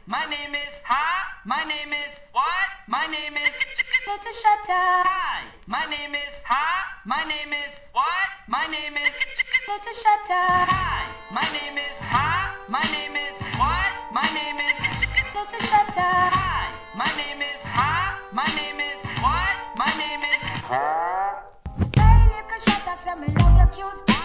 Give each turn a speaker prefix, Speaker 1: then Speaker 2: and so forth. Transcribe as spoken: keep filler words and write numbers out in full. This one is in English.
Speaker 1: My name is Ha. My name is what? My name is Little Shutter. Hi. My name is Ha. My name is what? My name is Little Shutter. Hi. My name is Ha. My name is what? My name is Little Shutter. Hi. My name is Ha. My name is what? My name is. Hey, Little Shutter, say me love your cute.